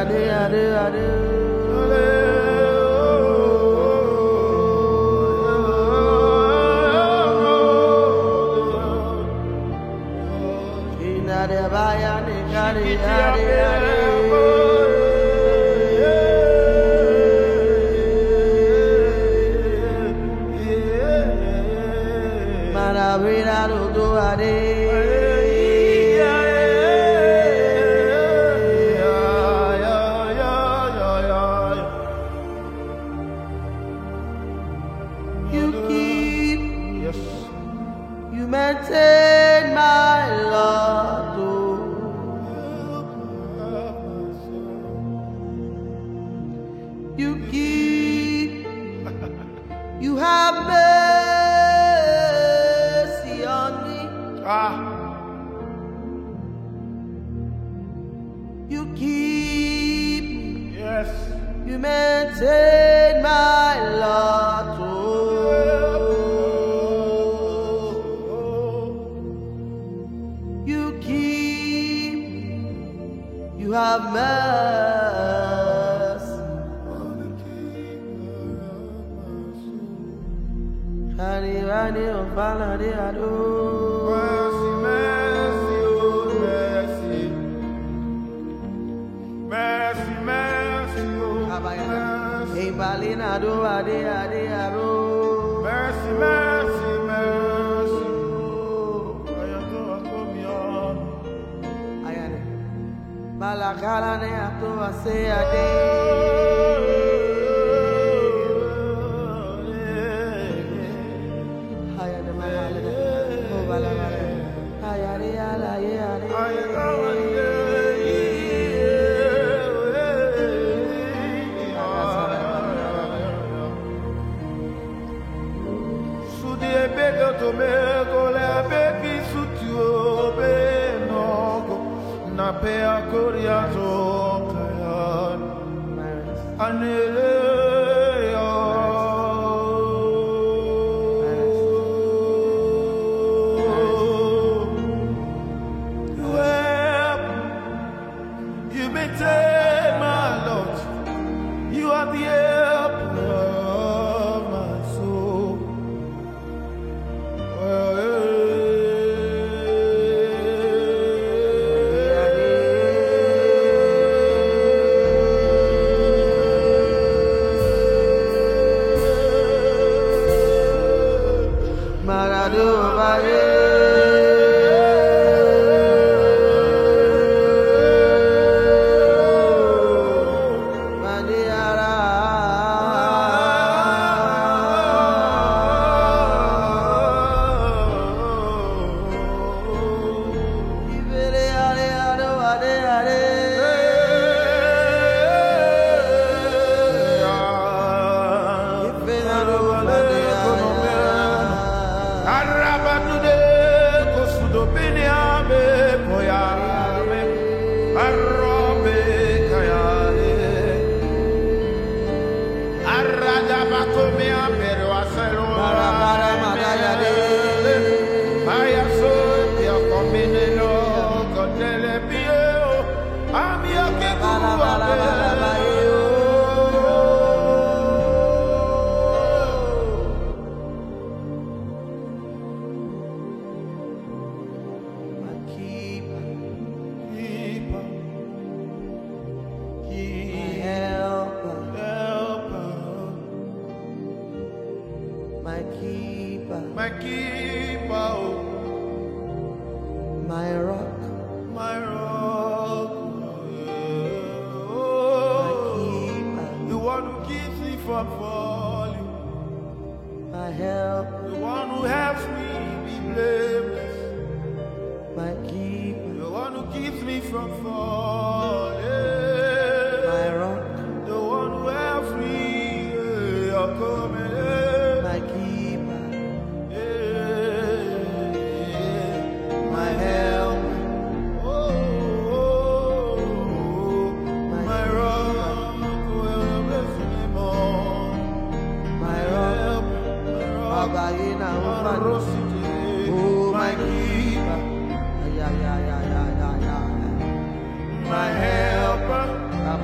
You keep, you maintain my Lord. You keep, you have mercy on me. You keep, Yes. you maintain my Lord. You keep, you have mercy. Rani, Rani, Opala, de Ado. Mercy, mercy, oh mercy. Mercy, mercy, oh mercy. Hey, Balina, do Ade, Ade, Ado. Mercy, mercy, mercy. Ayato akomion. Ayane. Malakala ne ato ase ade. Ayane malale. O balale. Ayare ala ye ale. You maintain my Lord. You are the help of my soul. My keeper, oh, my rock, my rock, oh, my keeper, the one who keeps me from falling, my help, the one who helps me be blameless, my keeper, the one who keeps me from falling, my rock, the one who helps me, you're coming, my keeper, my help, oh, my rock will bless me more.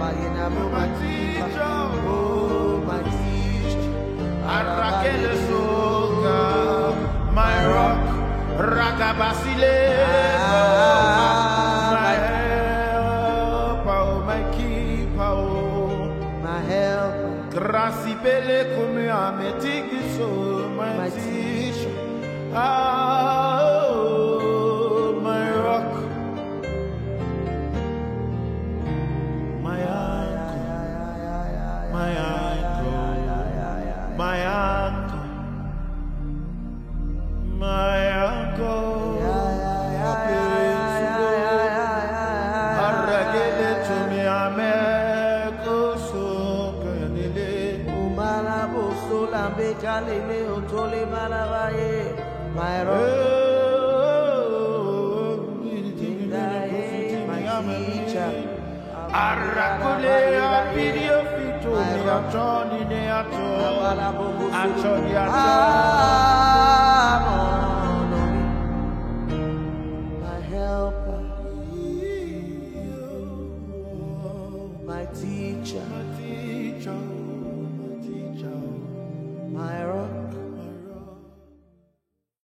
my teacher, oh, my teacher. Arakele soka, my rock, Ragabasile, my helper, oh, my keeper, oh, my help, Grassi pele come ametiki so, my teacher, oh, my rock, my anchor, my anchor, my anchor, my anchor. Aragele to me ameko so penile. Umalabo solambe kalele otole malabaye, my rock, my teacher. Arakule video fito me atoni ne ato. Atoni my helper, my teacher.